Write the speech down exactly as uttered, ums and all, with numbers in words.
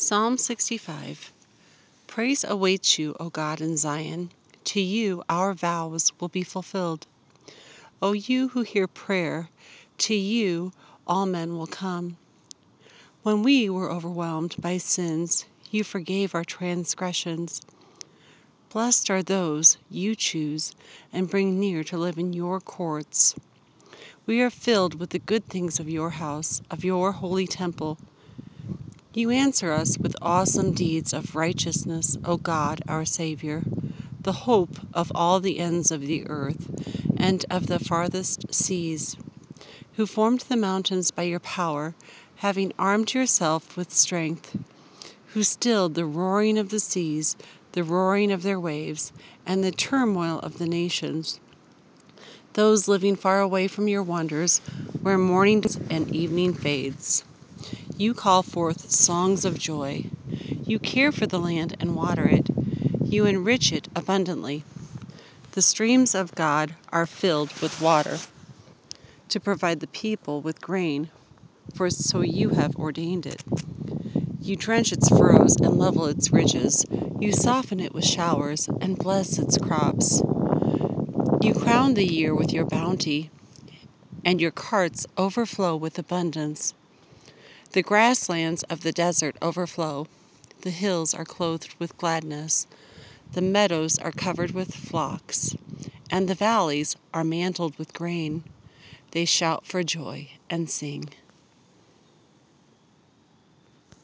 Psalm sixty-five. Praise awaits you, O God, in Zion. To you our vows will be fulfilled. O you who hear prayer, to you all men will come. When we were overwhelmed by sins, you forgave our transgressions. Blessed are those you choose and bring near to live in your courts. We are filled with the good things of your house, of your holy temple. You answer us with awesome deeds of righteousness, O God, our Savior, the hope of all the ends of the earth and of the farthest seas, who formed the mountains by your power, having armed yourself with strength, who stilled the roaring of the seas, the roaring of their waves, and the turmoil of the nations. Those living far away from your wonders, where morning and evening fades. You call forth songs of joy. You care for the land and water it. You enrich it abundantly. The streams of God are filled with water to provide the people with grain, for so you have ordained it. You drench its furrows and level its ridges. You soften it with showers and bless its crops. You crown the year with your bounty, and your carts overflow with abundance. The grasslands of the desert overflow. The hills are clothed with gladness. The meadows are covered with flocks, and the valleys are mantled with grain. They shout for joy and sing.